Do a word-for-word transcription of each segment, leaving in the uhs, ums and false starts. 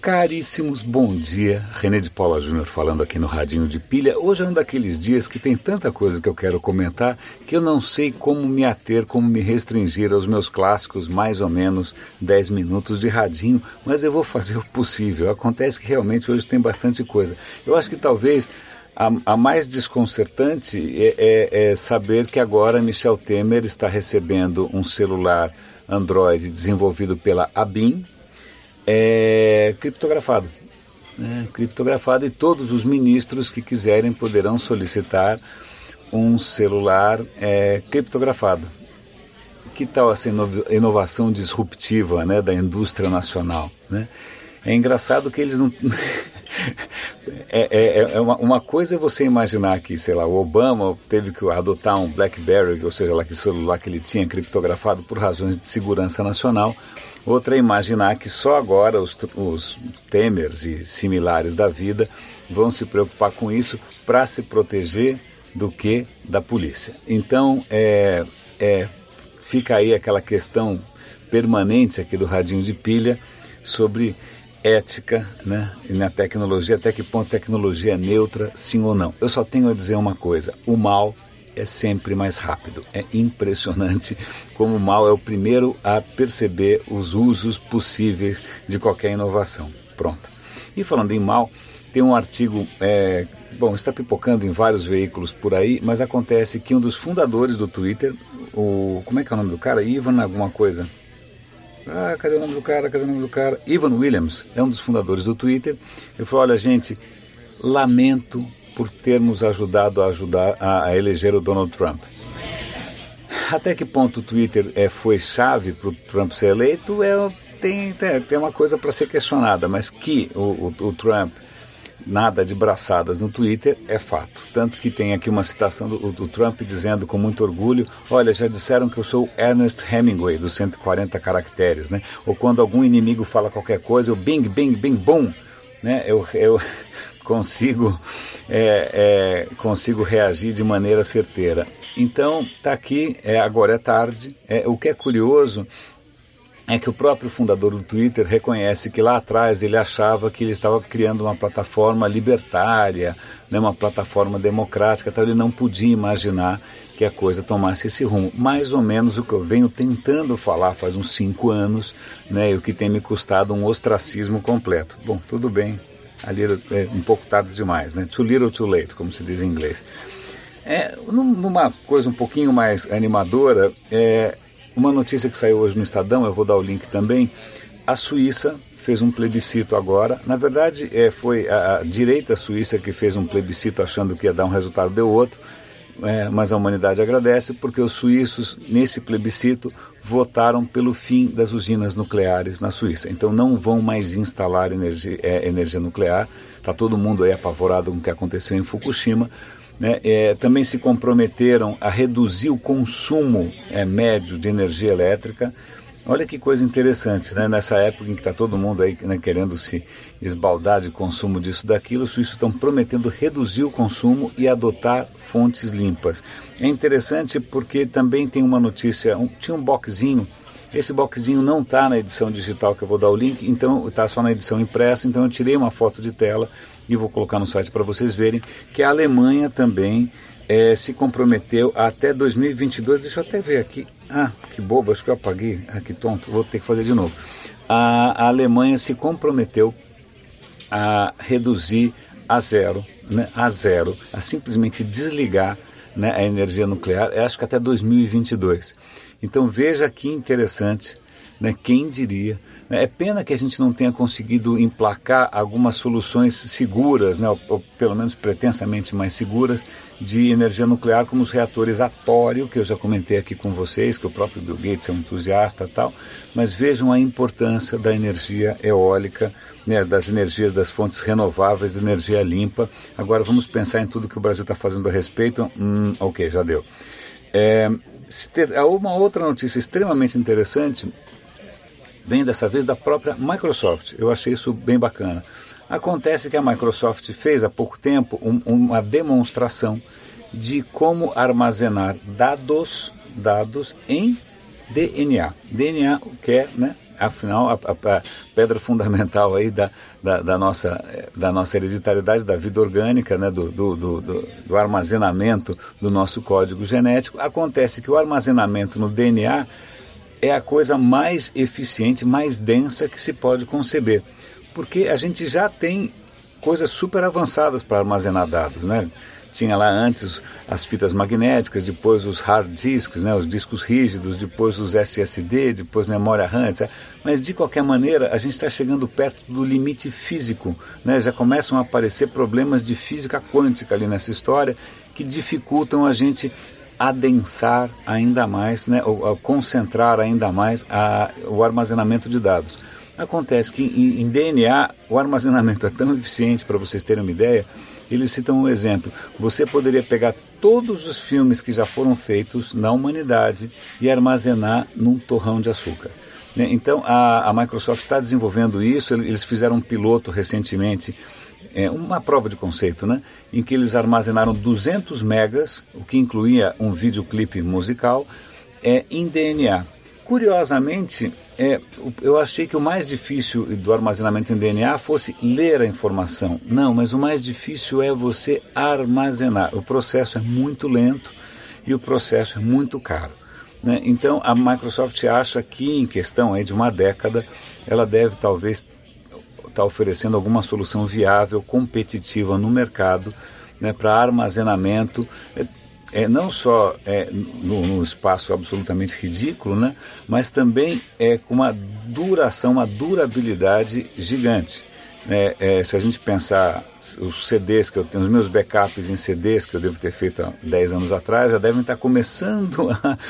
Caríssimos, bom dia. René de Paula Júnior falando aqui no Radinho de Pilha. Hoje é um daqueles dias que tem tanta coisa que eu quero comentar que eu não sei como me ater, como me restringir aos meus clássicos mais ou menos dez minutos de radinho, mas eu vou fazer o possível. Acontece que realmente hoje tem bastante coisa. Eu acho que talvez a, a mais desconcertante é, é, é saber que agora Michel Temer está recebendo um celular Android desenvolvido pela A B I N, É criptografado, né? criptografado e todos os ministros que quiserem poderão solicitar um celular é, criptografado. Que tal essa inovação disruptiva, né, da indústria nacional, né? É engraçado que eles não... é, é, é uma, uma coisa é você imaginar que, sei lá, o Obama teve que adotar um BlackBerry, ou seja, lá que celular que ele tinha criptografado por razões de segurança nacional. Outra é imaginar que só agora os, os Temers e similares da vida vão se preocupar com isso para se proteger do que da polícia. Então, é, é, fica aí aquela questão permanente aqui do Radinho de Pilha sobre ética, né, e na tecnologia, até que ponto a tecnologia é neutra, sim ou não. Eu só tenho a dizer uma coisa: o mal é sempre mais rápido. É impressionante como o mal é o primeiro a perceber os usos possíveis de qualquer inovação. Pronto. E falando em mal, tem um artigo, é, bom, está pipocando em vários veículos por aí, mas acontece que um dos fundadores do Twitter, o, como é que é o nome do cara? Ivan alguma coisa. Ah, cadê o nome do cara? Cadê o nome do cara? Ivan Williams, é um dos fundadores do Twitter. Ele falou: olha, gente, lamento por termos ajudado a, ajudar a, a eleger o Donald Trump. Até que ponto o Twitter é, foi chave para o Trump ser eleito, é, tem, tem, tem uma coisa para ser questionada, mas que o, o, o Trump nada de braçadas no Twitter é fato. Tanto que tem aqui uma citação do, do Trump dizendo com muito orgulho: olha, já disseram que eu sou Ernest Hemingway dos cento e quarenta caracteres, né? Ou quando algum inimigo fala qualquer coisa, eu bing, bing, bing, bom, né? Eu... eu consigo, é, é, consigo reagir de maneira certeira. Então, está aqui, é, agora é tarde. É, o que é curioso é que o próprio fundador do Twitter reconhece que lá atrás ele achava que ele estava criando uma plataforma libertária, né, uma plataforma democrática, então ele não podia imaginar que a coisa tomasse esse rumo. Mais ou menos o que eu venho tentando falar faz uns cinco anos, né, e o que tem me custado um ostracismo completo. Bom, tudo bem. Ali é um pouco tarde demais, né? Too little, too late, como se diz em inglês. É, numa coisa um pouquinho mais animadora, é, uma notícia que saiu hoje no Estadão, eu vou dar o link também. A Suíça fez um plebiscito agora. Na verdade, é, foi a, a direita suíça que fez um plebiscito achando que ia dar um resultado, deu outro. É, mas a humanidade agradece porque os suíços, nesse plebiscito, votaram pelo fim das usinas nucleares na Suíça. Então não vão mais instalar energia, é, energia nuclear. Está todo mundo aí apavorado com o que aconteceu em Fukushima. Né? É, também se comprometeram a reduzir o consumo é, médio de energia elétrica. Olha que coisa interessante, né? Nessa época em que está todo mundo aí, né, querendo se esbaldar de consumo disso daquilo, os suíços estão prometendo reduzir o consumo e adotar fontes limpas. É interessante porque também tem uma notícia, um, tinha um boxzinho, esse boxzinho não está na edição digital que eu vou dar o link, então está só na edição impressa, então eu tirei uma foto de tela e vou colocar no site para vocês verem que a Alemanha também é, se comprometeu até dois mil e vinte e dois, deixa eu até ver aqui. Ah, que bobo, acho que eu apaguei. Ah, que tonto, vou ter que fazer de novo. A, a Alemanha se comprometeu a reduzir a zero, né, a zero, a simplesmente desligar, né, a energia nuclear, acho que até dois mil e vinte e dois. Então veja que interessante, né, quem diria. É pena que a gente não tenha conseguido emplacar algumas soluções seguras, né, ou, ou pelo menos pretensamente mais seguras, de energia nuclear, como os reatores a tório, que eu já comentei aqui com vocês, que o próprio Bill Gates é um entusiasta e tal, mas vejam a importância da energia eólica, né, das energias das fontes renováveis, da energia limpa. Agora vamos pensar em tudo que o Brasil está fazendo a respeito. Hum, ok, já deu. É, uma outra notícia extremamente interessante vem dessa vez da própria Microsoft. Eu achei isso bem bacana. Acontece que a Microsoft fez há pouco tempo um, uma demonstração de como armazenar dados, dados em D N A. D N A, que é, né, afinal, a, a, a pedra fundamental aí da, da, da, nossa, da nossa hereditariedade, da vida orgânica, né, do, do, do, do, do armazenamento do nosso código genético. Acontece que o armazenamento no D N A é a coisa mais eficiente, mais densa que se pode conceber, porque a gente já tem coisas super avançadas para armazenar dados, né? Tinha lá antes as fitas magnéticas, depois os hard disks, né, os discos rígidos, depois os S S D, depois memória RAM, etcétera. Mas de qualquer maneira a gente está chegando perto do limite físico, né? Já começam a aparecer problemas de física quântica ali nessa história que dificultam a gente adensar ainda mais, né, ou, ou concentrar ainda mais a, o armazenamento de dados. Acontece que em, em D N A o armazenamento é tão eficiente, para vocês terem uma ideia. Eles citam um exemplo: você poderia pegar todos os filmes que já foram feitos na humanidade e armazenar num torrão de açúcar. Então a, a Microsoft está desenvolvendo isso. Eles fizeram um piloto recentemente, é, uma prova de conceito, né, em que eles armazenaram duzentos megas, o que incluía um videoclipe musical, é, em D N A. Curiosamente, é, eu achei que o mais difícil do armazenamento em D N A fosse ler a informação. Não, mas o mais difícil é você armazenar. O processo é muito lento e o processo é muito caro, né? Então a Microsoft acha que em questão aí de uma década ela deve talvez estar oferecendo alguma solução viável, competitiva no mercado, né, para armazenamento. É, É, não só é, no, no espaço absolutamente ridículo, né, mas também é, com uma duração, uma durabilidade gigante. É, é, se a gente pensar os C Ds que eu tenho, os meus backups em C Ds que eu devo ter feito há dez anos atrás, já devem estar começando a,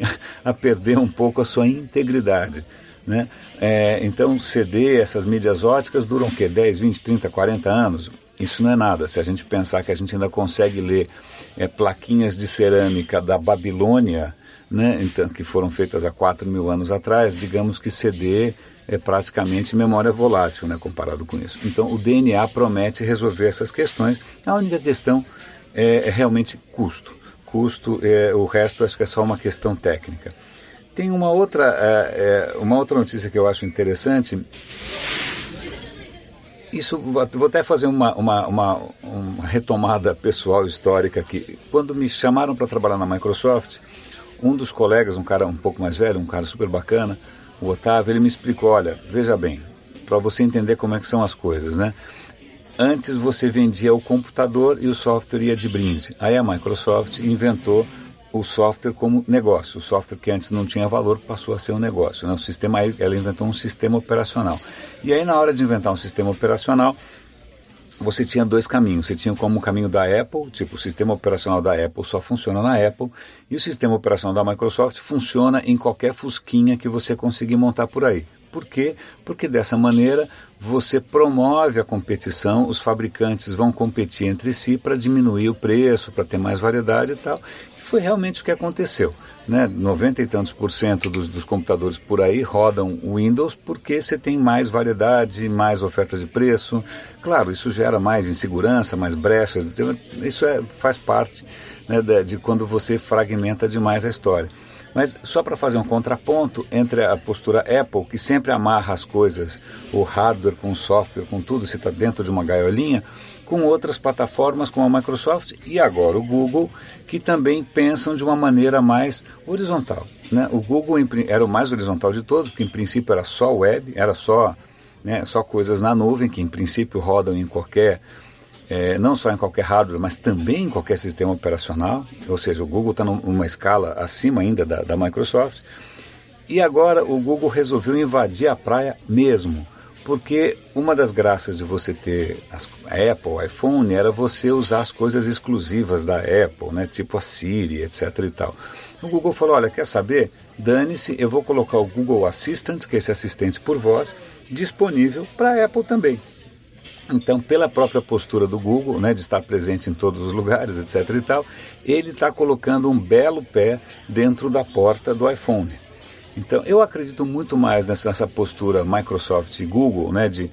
a perder um pouco a sua integridade, né? É, então C D, essas mídias óticas duram o quê? dez, vinte, trinta, quarenta anos? Isso não é nada. Se a gente pensar que a gente ainda consegue ler é, plaquinhas de cerâmica da Babilônia, né, então, que foram feitas há quatro mil anos atrás, digamos que C D é praticamente memória volátil, né, comparado com isso. Então o D N A promete resolver essas questões. A única questão é, é realmente custo. Custo, é, o resto acho que é só uma questão técnica. Tem uma outra, é, é, uma outra notícia que eu acho interessante. Isso, vou até fazer uma, uma, uma, uma retomada pessoal histórica aqui. Quando me chamaram para trabalhar na Microsoft, um dos colegas, um cara um pouco mais velho, um cara super bacana, o Otávio, ele me explicou: olha, veja bem, para você entender como é que são as coisas, né? Antes você vendia o computador e o software ia de brinde. Aí a Microsoft inventou o software como negócio. O software que antes não tinha valor passou a ser um negócio, né? O sistema, ela inventou um sistema operacional. E aí na hora de inventar um sistema operacional, você tinha dois caminhos. Você tinha como o caminho da Apple, tipo o sistema operacional da Apple só funciona na Apple, e o sistema operacional da Microsoft funciona em qualquer fusquinha que você conseguir montar por aí. Por quê? Porque dessa maneira você promove a competição, os fabricantes vão competir entre si para diminuir o preço, para ter mais variedade e tal. Foi realmente o que aconteceu, né? noventa e tantos por cento dos, dos computadores por aí rodam Windows porque você tem mais variedade, mais ofertas de preço. Claro, isso gera mais insegurança, mais brechas, isso é, faz parte, né, de, de quando você fragmenta demais a história. Mas só para fazer um contraponto entre a postura Apple, que sempre amarra as coisas, o hardware com o software, com tudo, você está dentro de uma gaiolinha, com outras plataformas como a Microsoft e agora o Google, que também pensam de uma maneira mais horizontal, né? O Google era o mais horizontal de todos, porque em princípio era só web, era só, né, só coisas na nuvem, que em princípio rodam em qualquer, é, não só em qualquer hardware, mas também em qualquer sistema operacional. Ou seja, o Google está numa escala acima ainda da, da Microsoft. E agora o Google resolveu invadir a praia mesmo. Porque uma das graças de você ter as, a Apple, o iPhone, era você usar as coisas exclusivas da Apple, né? Tipo a Siri, etc e tal. O Google falou: olha, quer saber? Dane-se, eu vou colocar o Google Assistant, que é esse assistente por voz, disponível para a Apple também. Então, pela própria postura do Google, né, de estar presente em todos os lugares, etc e tal, ele está colocando um belo pé dentro da porta do iPhone. Então, eu acredito muito mais nessa, nessa postura Microsoft e Google, né, de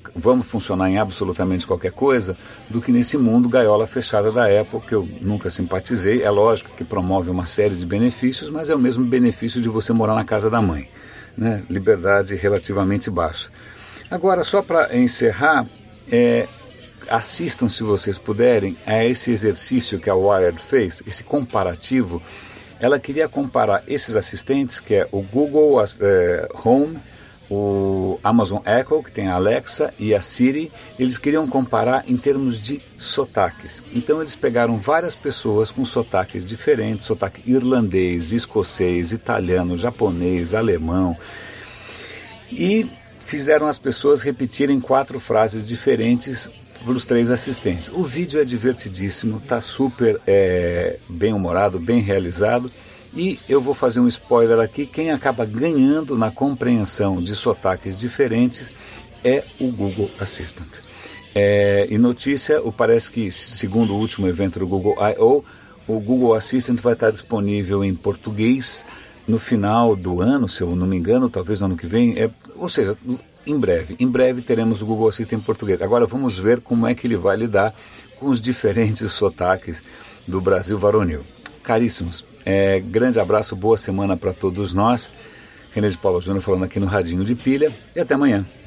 vamos funcionar em absolutamente qualquer coisa, do que nesse mundo gaiola fechada da Apple, que eu nunca simpatizei. É lógico que promove uma série de benefícios, mas é o mesmo benefício de você morar na casa da mãe, né? Liberdade relativamente baixa. Agora, só para encerrar, é, assistam, se vocês puderem, a esse exercício que a Wired fez, esse comparativo. Ela queria comparar esses assistentes, que é o Google é, Home, o Amazon Echo, que tem a Alexa, e a Siri. Eles queriam comparar em termos de sotaques. Então eles pegaram várias pessoas com sotaques diferentes, sotaque irlandês, escocês, italiano, japonês, alemão, e fizeram as pessoas repetirem quatro frases diferentes para os três assistentes. O vídeo é divertidíssimo, está super é, bem humorado, bem realizado. E eu vou fazer um spoiler aqui: quem acaba ganhando na compreensão de sotaques diferentes é o Google Assistant. É, e notícia, parece que, segundo o último evento do Google I O, o Google Assistant vai estar disponível em português no final do ano, se eu não me engano, talvez no ano que vem, é, ou seja, em breve. Em breve teremos o Google Assistant em português. Agora vamos ver como é que ele vai lidar com os diferentes sotaques do Brasil varonil. Caríssimos, é, grande abraço, boa semana para todos nós. René de Paula Júnior falando aqui no Radinho de Pilha, e até amanhã.